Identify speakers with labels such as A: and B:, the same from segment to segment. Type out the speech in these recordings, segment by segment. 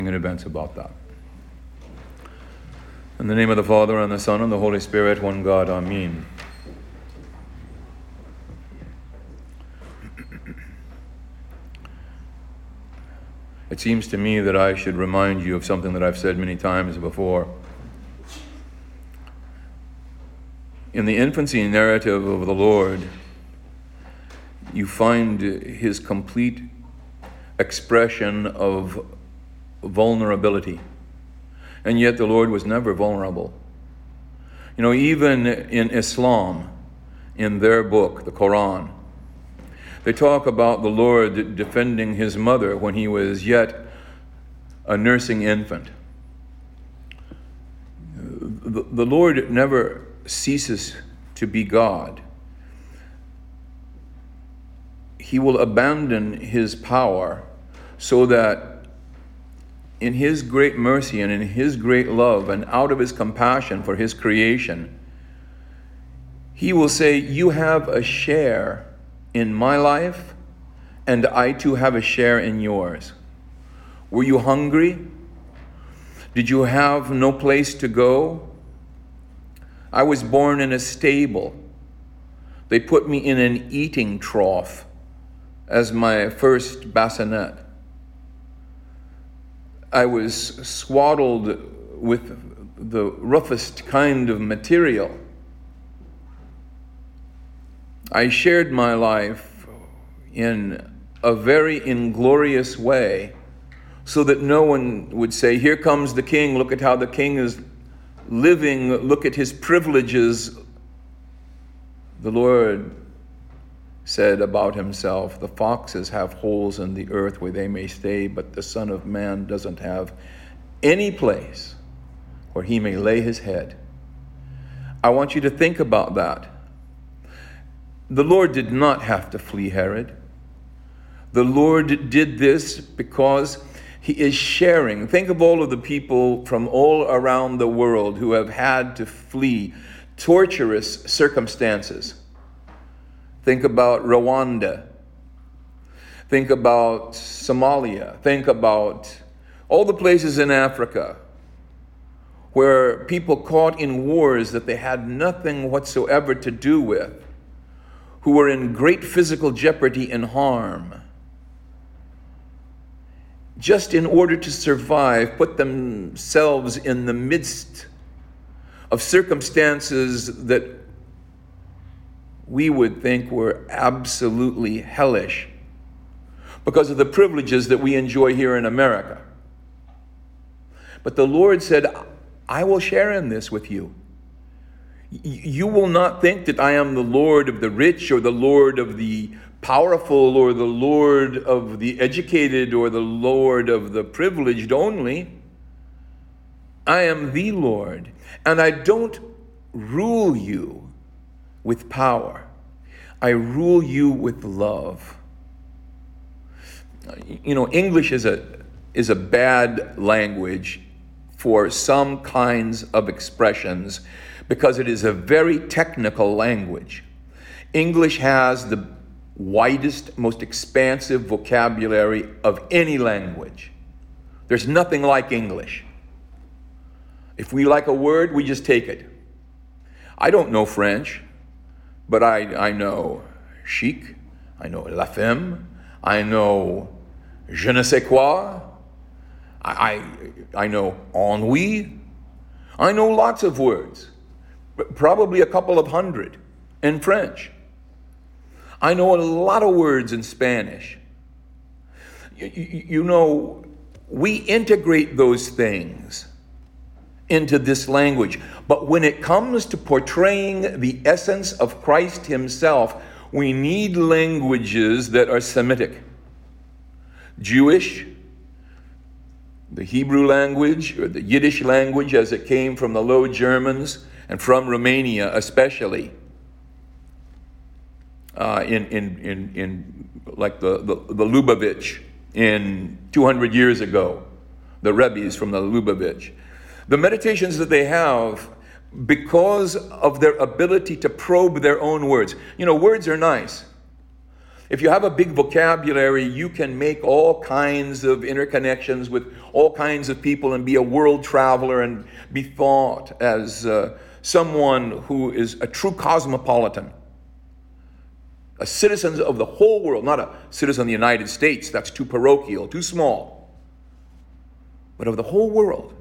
A: In events about that. In the name of the Father, and the Son, and the Holy Spirit, one God, Amen. It seems to me that I should remind you of something that I've said many times before. In the infancy narrative of the Lord, you find his complete expression of vulnerability. And yet the Lord was never vulnerable. You know, even in Islam, in their book, the Quran, they talk about the Lord defending his mother when he was yet a nursing infant. The Lord never ceases to be God. He will abandon his power so that in his great mercy and in his great love and out of his compassion for his creation, he will say, you have a share in my life, and I too have a share in yours. Were you hungry? Did you have no place to go? I was born in a stable. They put me in an eating trough as my first bassinet. I was swaddled with the roughest kind of material. I shared my life in a very inglorious way so that no one would say, here comes the king, look at how the king is living, look at his privileges. The Lord said about himself, the foxes have holes in the earth where they may stay, but the Son of Man doesn't have any place where he may lay his head. I want you to think about that. The Lord did not have to flee Herod. The Lord did this because he is sharing. Think of all of the people from all around the world who have had to flee torturous circumstances. Think about Rwanda. Think about Somalia. Think about all the places in Africa where people caught in wars that they had nothing whatsoever to do with, who were in great physical jeopardy and harm, just in order to survive, put themselves in the midst of circumstances that we would think were absolutely hellish because of the privileges that we enjoy here in America. But the Lord said, I will share in this with you. You will not think that I am the Lord of the rich or the Lord of the powerful or the Lord of the educated or the Lord of the privileged only. I am the Lord, and I don't rule you with power. I rule you with love. You know, English is a bad language for some kinds of expressions because it is a very technical language. English has the widest, most expansive vocabulary of any language. There's nothing like English. If we like a word, we just take it. I don't know French, but I know chic, I know la femme, I know je ne sais quoi, I know ennui. I know lots of words, probably a couple of hundred in French. I know a lot of words in Spanish. You know, we integrate those things into this language. But when it comes to portraying the essence of Christ himself, we need languages that are Semitic. Jewish, the Hebrew language, or the Yiddish language as it came from the Low Germans and from Romania especially, in like the Lubavitch in 200 years ago, the Rebbe's from the Lubavitch. The meditations that they have, because of their ability to probe their own words. You know, words are nice. If you have a big vocabulary, you can make all kinds of interconnections with all kinds of people and be a world traveler and be thought as someone who is a true cosmopolitan, a citizen of the whole world, not a citizen of the United States. That's too parochial, too small, but of the whole world.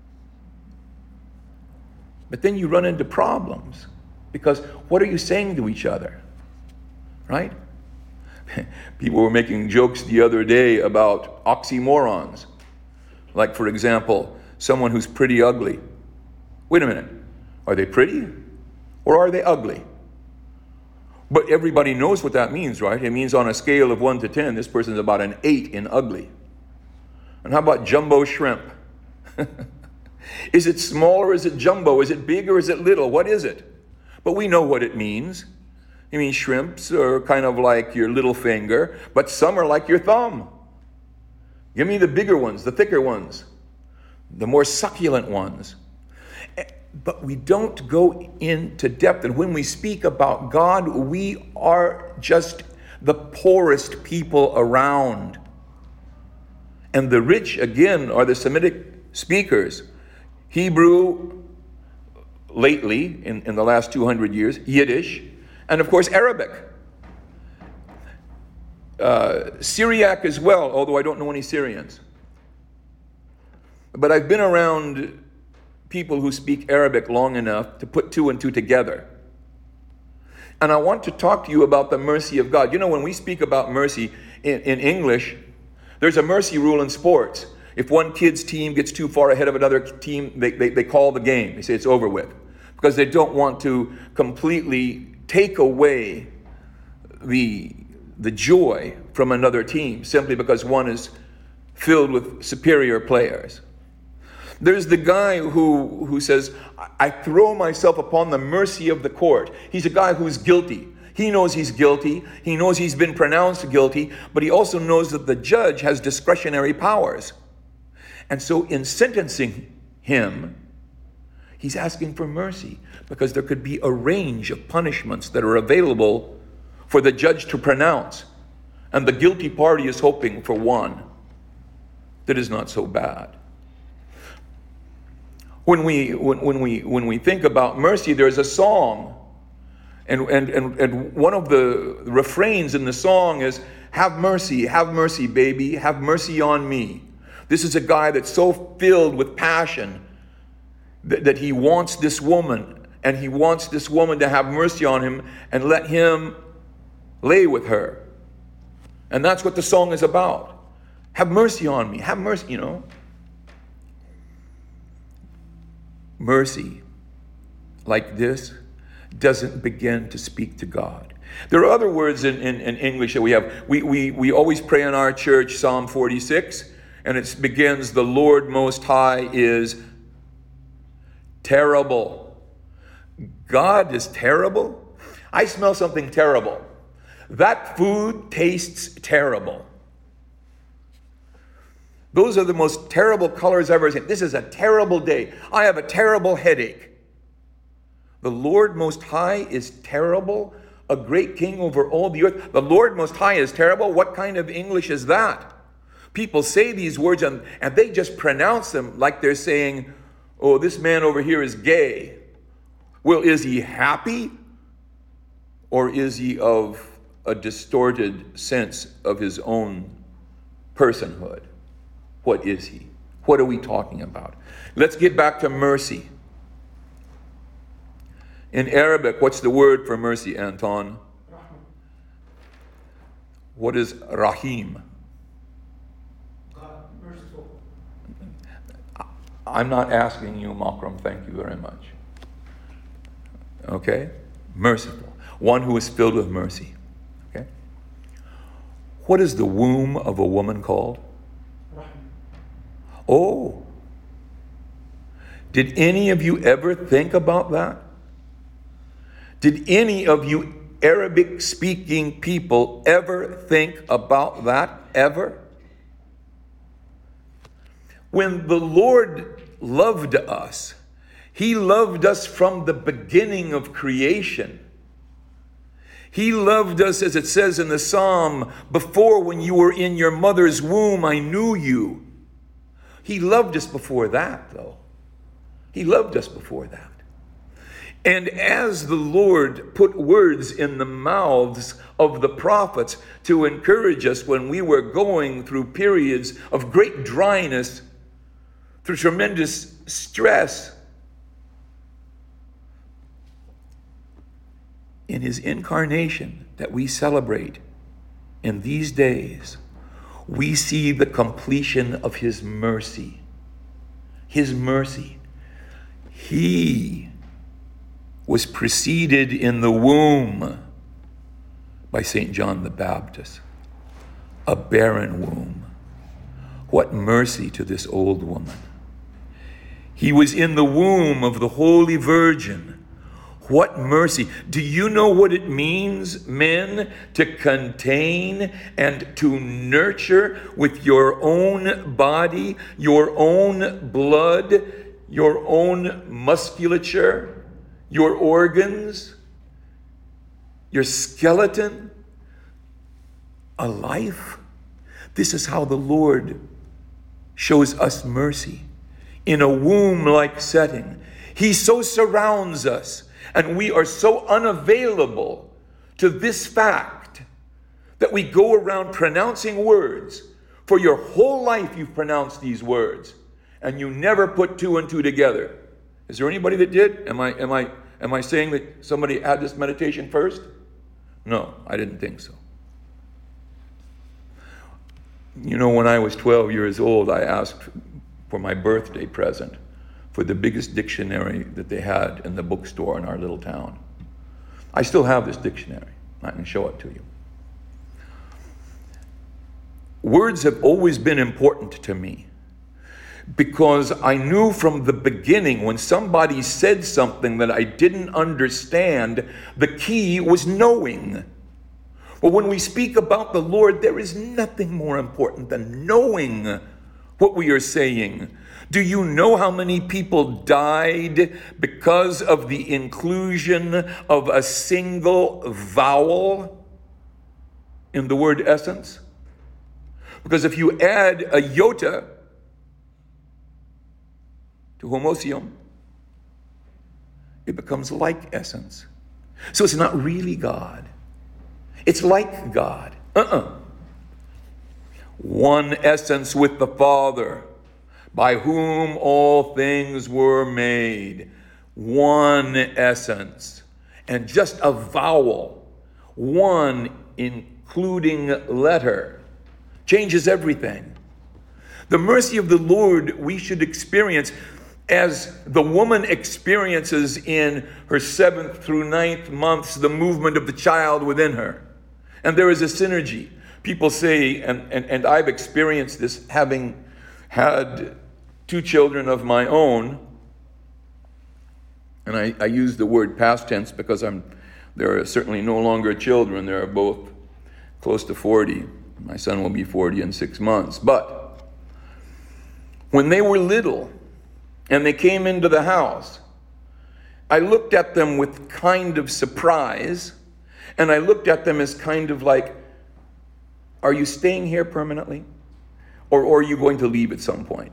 A: But then you run into problems because what are you saying to each other, right? People were making jokes the other day about oxymorons. Like, for example, someone who's pretty ugly. Wait a minute. Are they pretty or are they ugly? But everybody knows what that means, right? It means on a scale of 1 to 10, this person's about an 8 in ugly. And how about jumbo shrimp? Is it small or is it jumbo? Is it big or is it little? What is it? But we know what it means. I mean, shrimps are kind of like your little finger, but some are like your thumb. Give me the bigger ones, the thicker ones, the more succulent ones. But we don't go into depth. And when we speak about God, we are just the poorest people around. And the rich, again, are the Semitic speakers. Hebrew, lately, in the last 200 years, Yiddish, and of course Arabic. Syriac as well, although I don't know any Syrians. But I've been around people who speak Arabic long enough to put 2 and 2 together. And I want to talk to you about the mercy of God. You know, when we speak about mercy in English, there's a mercy rule in sports. If one kid's team gets too far ahead of another team, they call the game. They say it's over with. Because they don't want to completely take away the joy from another team simply because one is filled with superior players. There's the guy who says, I throw myself upon the mercy of the court. He's a guy who's guilty. He knows he's guilty. He knows he's been pronounced guilty, but he also knows that the judge has discretionary powers. And so in sentencing him, he's asking for mercy because there could be a range of punishments that are available for the judge to pronounce. And the guilty party is hoping for one that is not so bad. When we think about mercy, there's a song. And one of the refrains in the song is, have mercy, baby, have mercy on me. This is a guy that's so filled with passion that he wants this woman, and he wants this woman to have mercy on him and let him lay with her. And that's what the song is about. Have mercy on me, have mercy, you know. Mercy like this doesn't begin to speak to God. There are other words in English that we have. We always pray in our church Psalm 46, and it begins, the Lord Most High is terrible. God is terrible? I smell something terrible. That food tastes terrible. Those are the most terrible colors I've ever seen. This is a terrible day. I have a terrible headache. The Lord Most High is terrible, a great king over all the earth. The Lord Most High is terrible. What kind of English is that? People say these words and they just pronounce them like they're saying, oh, this man over here is gay. Well, is he happy? Or is he of a distorted sense of his own personhood? What is he? What are we talking about? Let's get back to mercy. In Arabic, what's the word for mercy, Anton? What is Rahim?
B: God, merciful.
A: I'm not asking you, Makram, thank you very much. Okay? Merciful. One who is filled with mercy. Okay? What is the womb of a woman called? Oh. Did any of you ever think about that? Did any of you Arabic-speaking people ever think about that, ever? When the Lord loved us, He loved us from the beginning of creation. He loved us, as it says in the Psalm, before when you were in your mother's womb, I knew you. He loved us before that, though. He loved us before that. And as the Lord put words in the mouths of the prophets to encourage us when we were going through periods of great dryness, through tremendous stress, in his incarnation that we celebrate in these days, we see the completion of his mercy. His mercy. He was preceded in the womb by St. John the Baptist, a barren womb. What mercy to this old woman. He was in the womb of the Holy Virgin. What mercy. Do you know what it means, men, to contain and to nurture with your own body, your own blood, your own musculature, your organs, your skeleton, a life? This is how the Lord shows us mercy. In a womb-like setting, he so surrounds us. And we are so unavailable to this fact that we go around pronouncing words. For your whole life you've pronounced these words, and you never put two and two together. Is there anybody that did? Am I saying that somebody had this meditation first? No, I didn't think so. You know, when I was 12 years old, I asked for my birthday present for the biggest dictionary that they had in the bookstore in our little town. I still have this dictionary. I can show it to you. Words have always been important to me because I knew from the beginning when somebody said something that I didn't understand, the key was knowing. Well, when we speak about the Lord, there is nothing more important than knowing what we are saying. Do you know how many people died because of the inclusion of a single vowel in the word essence? Because if you add a iota to homosium, it becomes like essence. So it's not really God. It's like God. One essence with the Father, by whom all things were made. One essence. And just a vowel, one including letter, changes everything. The mercy of the Lord we should experience as the woman experiences in her 7th through 9th months the movement of the child within her. And there is a synergy. People say, and I've experienced this having had 2 children of my own, and I use the word past tense because there are certainly no longer children. They are both close to 40. My son will be 40 in 6 months. But when they were little and they came into the house, I looked at them with kind of surprise, and I looked at them as kind of like, are you staying here permanently? Or are you going to leave at some point?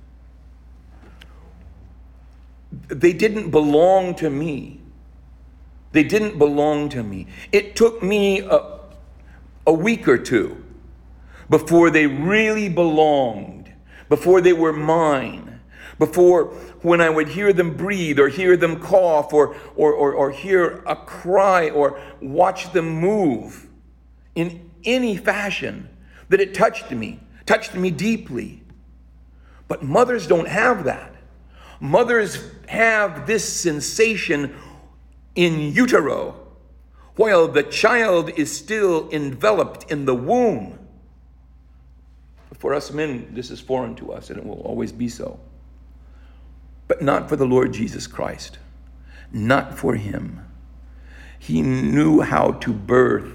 A: They didn't belong to me. They didn't belong to me. It took me a week or two before they really belonged, before they were mine, before when I would hear them breathe or hear them cough or hear a cry or watch them move in any fashion, that it touched me deeply. But mothers don't have that. Mothers have this sensation in utero while the child is still enveloped in the womb. For us men, this is foreign to us, and it will always be so. But not for the Lord Jesus Christ. Not for him. He knew how to birth.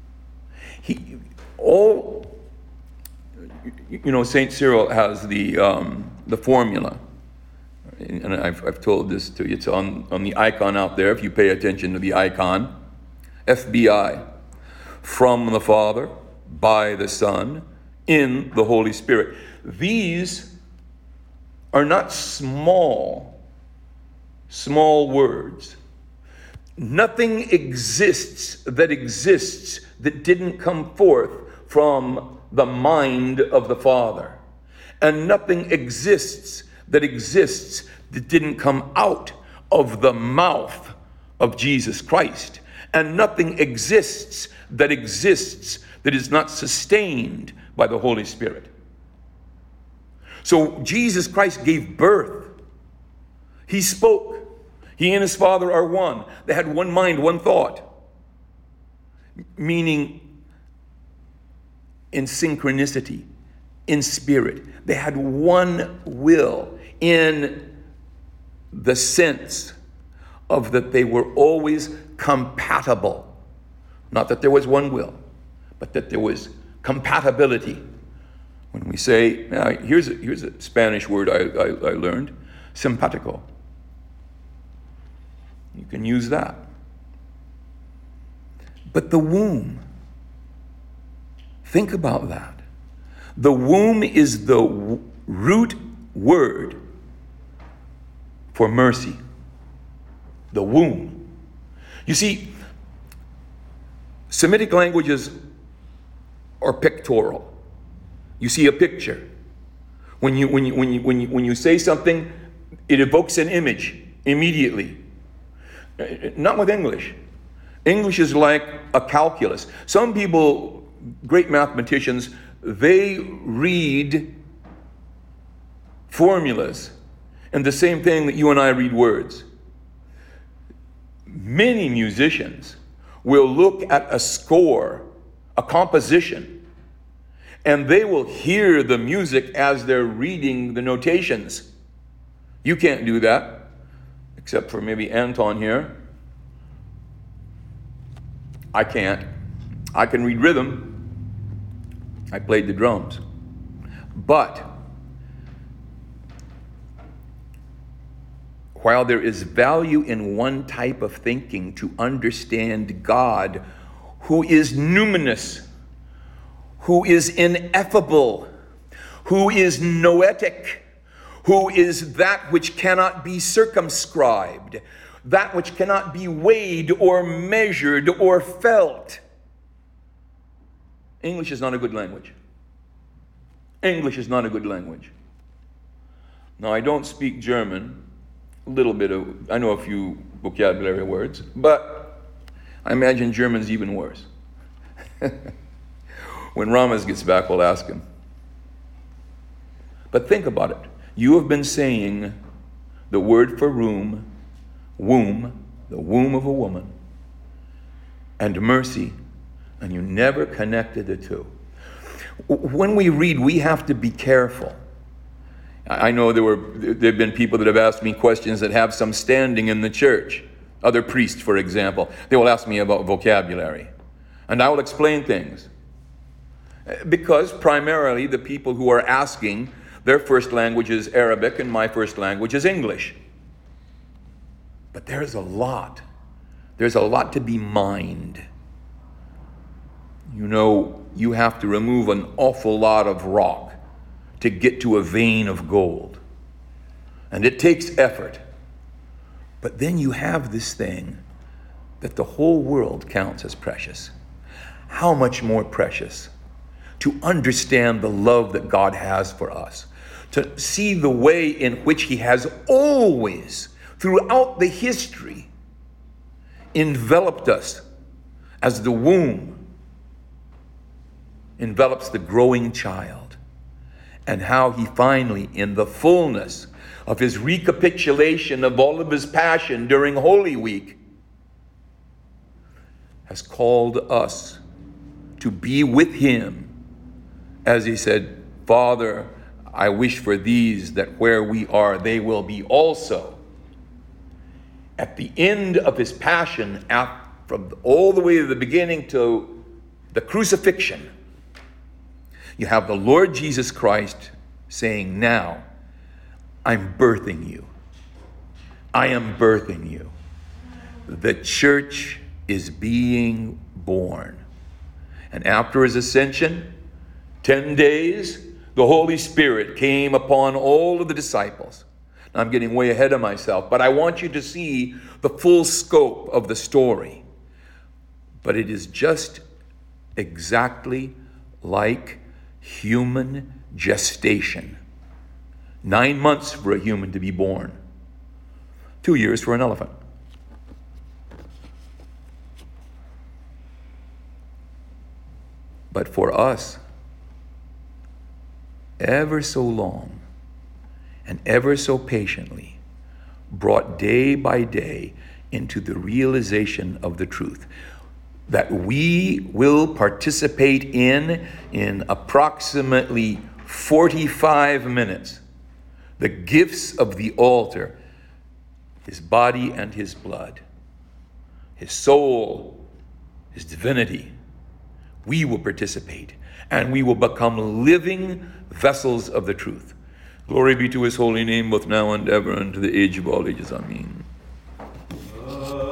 A: St. Cyril has the formula. And I've told this to you. It's on the icon out there, if you pay attention to the icon. FBI, from the Father, by the Son, in the Holy Spirit. These are not small words. Nothing exists that didn't come forth from the mind of the Father. And nothing exists that didn't come out of the mouth of Jesus Christ. And nothing exists that is not sustained by the Holy Spirit. So Jesus Christ gave birth. He spoke. He and his Father are one. They had one mind, one thought. Meaning in synchronicity, in spirit. They had one will in the sense of that they were always compatible. Not that there was one will, but that there was compatibility. When we say, now here's a Spanish word I learned, simpatico. You can use that. But the womb, think about that. The womb is the root word for mercy. The womb. You see, Semitic languages are pictorial. You see a picture. When you say something, it evokes an image immediately. Not with English. English is like a calculus. Some people, great mathematicians, they read formulas and the same thing that you and I read words. Many musicians will look at a score, a composition, and they will hear the music as they're reading the notations. You can't do that, except for maybe Anton here. I can't. I can read rhythm. I played the drums. But while there is value in one type of thinking to understand God, who is numinous, who is ineffable, who is noetic, who is that which cannot be circumscribed, that which cannot be weighed or measured or felt. English is not a good language. English is not a good language. Now, I don't speak German. I know a few vocabulary words, but I imagine German's even worse. When Ramos gets back, we'll ask him. But think about it. You have been saying the word for womb, the womb of a woman, and mercy, and you never connected the two. When we read, we have to be careful. I know there have been people that have asked me questions that have some standing in the church. Other priests, for example, they will ask me about vocabulary. And I will explain things. Because primarily the people who are asking, their first language is Arabic and my first language is English. But there's a lot to be mined. You know, you have to remove an awful lot of rock to get to a vein of gold. And it takes effort. But then you have this thing that the whole world counts as precious. How much more precious to understand the love that God has for us, to see the way in which He has always, throughout the history, enveloped us as the womb envelops the growing child, and how He finally, in the fullness of His recapitulation of all of His passion during Holy Week, has called us to be with Him, as He said, Father, I wish for these that where we are, they will be also. At the end of His passion, from all the way to the beginning to the crucifixion, you have the Lord Jesus Christ saying, now, I'm birthing you. I am birthing you. The church is being born. And after his ascension, 10 days, the Holy Spirit came upon all of the disciples. Now, I'm getting way ahead of myself, but I want you to see the full scope of the story. But it is just exactly like human gestation. 9 months for a human to be born. 2 years for an elephant. But for us, ever so long and ever so patiently, brought day by day into the realization of the truth that we will participate in approximately 45 minutes, the gifts of the altar, his body and his blood, his soul, his divinity. We will participate, and we will become living vessels of the truth. Glory be to his holy name, both now and ever, and to the age of all ages. Amen.